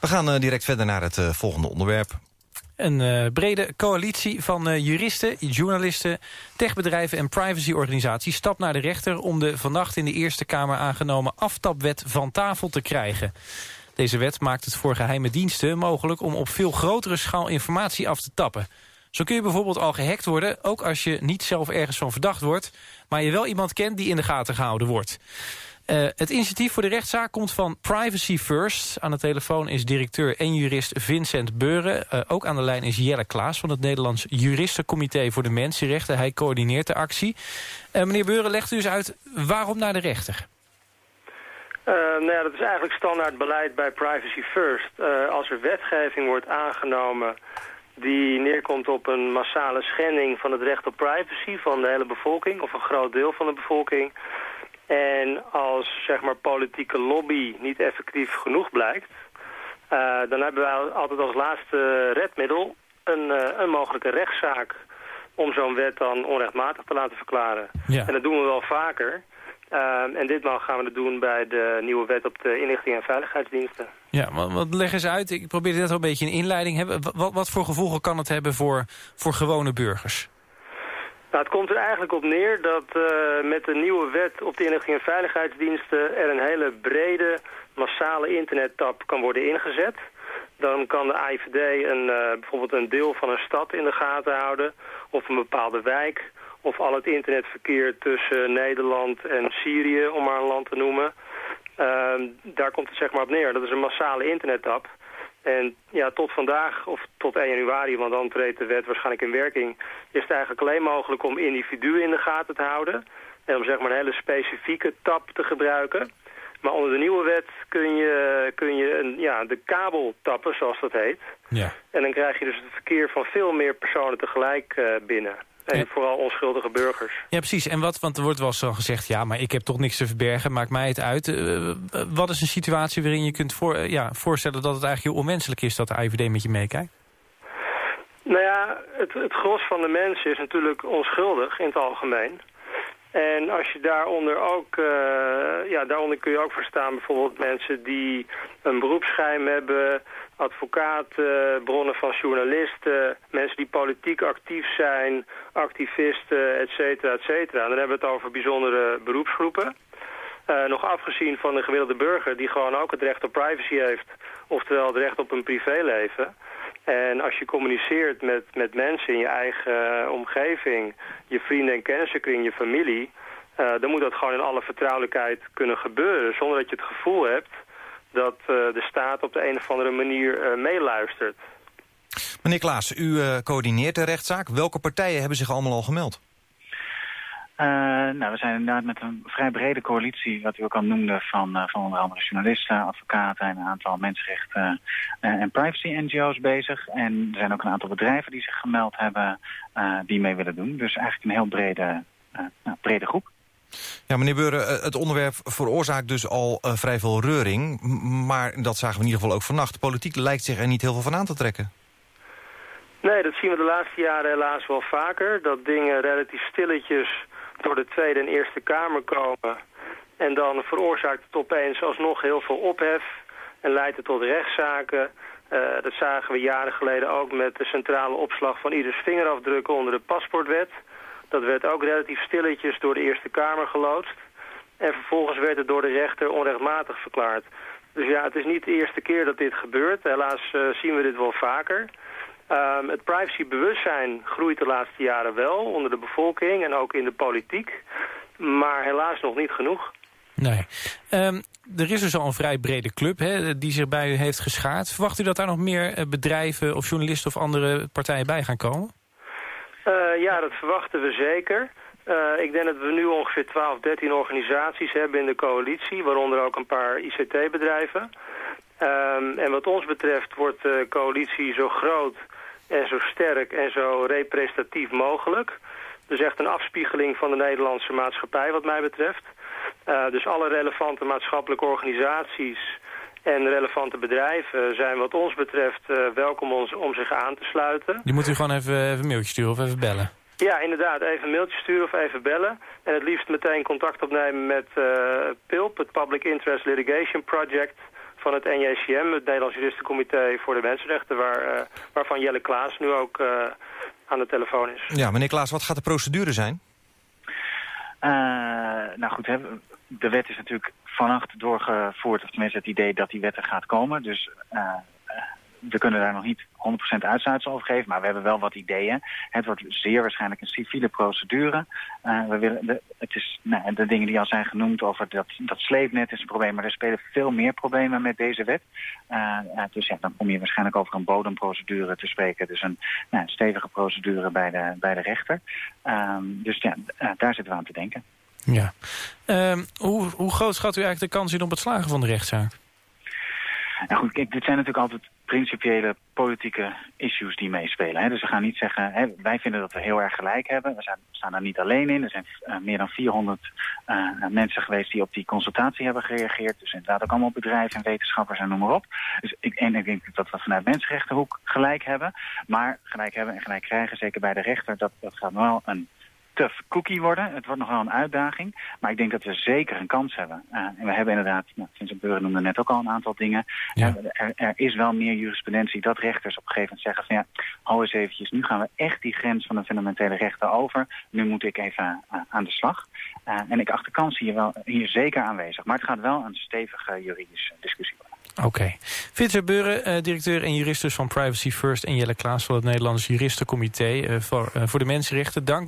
We gaan direct verder naar het volgende onderwerp. Een brede coalitie van juristen, journalisten, techbedrijven en privacyorganisaties stapt naar de rechter om de vannacht in de Eerste Kamer aangenomen aftapwet van tafel te krijgen. Deze wet maakt het voor geheime diensten mogelijk om op veel grotere schaal informatie af te tappen. Zo kun je bijvoorbeeld al gehackt worden, ook als je niet zelf ergens van verdacht wordt, maar je wel iemand kent die in de gaten gehouden wordt. Het initiatief voor de rechtszaak komt van Privacy First. Aan de telefoon is directeur en jurist Vincent Beuren. Ook aan de lijn is Jelle Klaas van het Nederlands Juristencomité voor de Mensenrechten. Hij coördineert de actie. Meneer Beuren, legt u eens uit waarom naar de rechter? Dat is eigenlijk standaard beleid bij Privacy First. Als er wetgeving wordt aangenomen die neerkomt op een massale schending van het recht op privacy van de hele bevolking, of een groot deel van de bevolking, en als zeg maar politieke lobby niet effectief genoeg blijkt, dan hebben wij altijd als laatste redmiddel een mogelijke rechtszaak om zo'n wet dan onrechtmatig te laten verklaren. Ja. En dat doen we wel vaker. En ditmaal gaan we het doen bij de nieuwe wet op de inlichting en veiligheidsdiensten. Ja, wat leg eens uit. Ik probeerde net al een beetje een inleiding hebben. Wat voor gevolgen kan het hebben voor gewone burgers? Nou, het komt er eigenlijk op neer dat met de nieuwe wet op de inlichting en veiligheidsdiensten er een hele brede, massale internettap kan worden ingezet. Dan kan de AIVD bijvoorbeeld een deel van een stad in de gaten houden, of een bepaalde wijk, of al het internetverkeer tussen Nederland en Syrië, om maar een land te noemen. Daar komt het zeg maar op neer. Dat is een massale internettap. En ja, tot vandaag, of tot 1 januari, want dan treedt de wet waarschijnlijk in werking, is het eigenlijk alleen mogelijk om individuen in de gaten te houden. En om zeg maar een hele specifieke tab te gebruiken. Maar onder de nieuwe wet kun je de kabel tappen, zoals dat heet. Ja. En dan krijg je dus het verkeer van veel meer personen tegelijk binnen. En vooral onschuldige burgers. Ja, precies. En want er wordt wel zo gezegd, ja, maar ik heb toch niks te verbergen, maakt mij het uit. Wat is een situatie waarin je kunt voorstellen dat het eigenlijk heel onmenselijk is dat de AIVD met je meekijkt? Nou ja, het gros van de mensen is natuurlijk onschuldig in het algemeen. En als je daaronder ook, daaronder kun je ook verstaan bijvoorbeeld mensen die een beroepsgeheim hebben, advocaten, bronnen van journalisten, mensen die politiek actief zijn, activisten, et cetera, et cetera. En dan hebben we het over bijzondere beroepsgroepen. Nog afgezien van de gemiddelde burger die gewoon ook het recht op privacy heeft, oftewel het recht op een privéleven. En als je communiceert met mensen in je eigen omgeving, je vrienden en kennissenkring, je familie, dan moet dat gewoon in alle vertrouwelijkheid kunnen gebeuren, zonder dat je het gevoel hebt dat de staat op de een of andere manier meeluistert. Meneer Klaas, u coördineert de rechtszaak. Welke partijen hebben zich allemaal al gemeld? We zijn inderdaad met een vrij brede coalitie, wat u ook al noemde, van onder andere journalisten, advocaten en een aantal mensenrechten en privacy-NGO's bezig. En er zijn ook een aantal bedrijven die zich gemeld hebben die mee willen doen. Dus eigenlijk een heel brede groep. Ja, meneer Beuren, het onderwerp veroorzaakt dus al vrij veel reuring. Maar dat zagen we in ieder geval ook vannacht. De politiek lijkt zich er niet heel veel van aan te trekken. Nee, dat zien we de laatste jaren helaas wel vaker. Dat dingen relatief stilletjes door de Tweede en Eerste Kamer komen. En dan veroorzaakt het opeens alsnog heel veel ophef. En leidt het tot rechtszaken. Dat zagen we jaren geleden ook met de centrale opslag van ieders vingerafdrukken onder de paspoortwet. Dat werd ook relatief stilletjes door de Eerste Kamer geloodst. En vervolgens werd het door de rechter onrechtmatig verklaard. Dus ja, het is niet de eerste keer dat dit gebeurt. Helaas zien we dit wel vaker. Het privacybewustzijn groeit de laatste jaren wel onder de bevolking en ook in de politiek. Maar helaas nog niet genoeg. Nee. Er is dus al een vrij brede club die zich bij u heeft geschaard. Verwacht u dat daar nog meer bedrijven of journalisten of andere partijen bij gaan komen? Ja, dat verwachten we zeker. Ik denk dat we nu ongeveer 12, 13 organisaties hebben in de coalitie, waaronder ook een paar ICT-bedrijven. En wat ons betreft wordt de coalitie zo groot en zo sterk en zo representatief mogelijk. Dus echt een afspiegeling van de Nederlandse maatschappij wat mij betreft. Dus alle relevante maatschappelijke organisaties en relevante bedrijven zijn wat ons betreft welkom om zich aan te sluiten. Die moet u gewoon even een mailtje sturen of even bellen. Ja, inderdaad. Even een mailtje sturen of even bellen. En het liefst meteen contact opnemen met PILP, het Public Interest Litigation Project van het NJCM, het Nederlands Juristencomité voor de Mensenrechten, waarvan Jelle Klaas nu ook aan de telefoon is. Ja, meneer Klaas, wat gaat de procedure zijn? Nou goed, de wet is natuurlijk vannacht doorgevoerd, of tenminste het idee dat die wet er gaat komen. Dus we kunnen daar nog niet 100% uitsluitsel over geven, maar we hebben wel wat ideeën. Het wordt zeer waarschijnlijk een civiele procedure. De dingen die al zijn genoemd over dat sleepnet is een probleem, maar er spelen veel meer problemen met deze wet. Dus ja, dan kom je waarschijnlijk over een bodemprocedure te spreken. Dus een stevige procedure bij de rechter. Dus ja, daar zitten we aan te denken. Ja. Hoe groot schat u eigenlijk de kans in op het slagen van de rechtszaak? Nou goed, kijk, dit zijn natuurlijk altijd principiële politieke issues die meespelen. Hè. Dus we gaan niet zeggen, wij vinden dat we heel erg gelijk hebben. We staan daar niet alleen in. Er zijn meer dan 400 mensen geweest die op die consultatie hebben gereageerd. Dus inderdaad ook allemaal bedrijven en wetenschappers en noem maar op. Dus ik denk dat we vanuit mensenrechtenhoek gelijk hebben. Maar gelijk hebben en gelijk krijgen, zeker bij de rechter, dat gaat nog wel een tough cookie worden. Het wordt nog wel een uitdaging. Maar ik denk dat we zeker een kans hebben. En we hebben inderdaad, Vincent Beuren noemde net ook al een aantal dingen. Ja. Er is wel meer jurisprudentie dat rechters op een gegeven moment zeggen van ja, hou eens eventjes, nu gaan we echt die grens van de fundamentele rechten over. Nu moet ik even aan de slag. En ik acht de kans hier zeker aanwezig. Maar het gaat wel een stevige juridische discussie worden. Oké. Vincent Beuren, directeur en jurist van Privacy First, en Jelle Klaas van het Nederlands Juristencomité voor de Mensenrechten. Dank.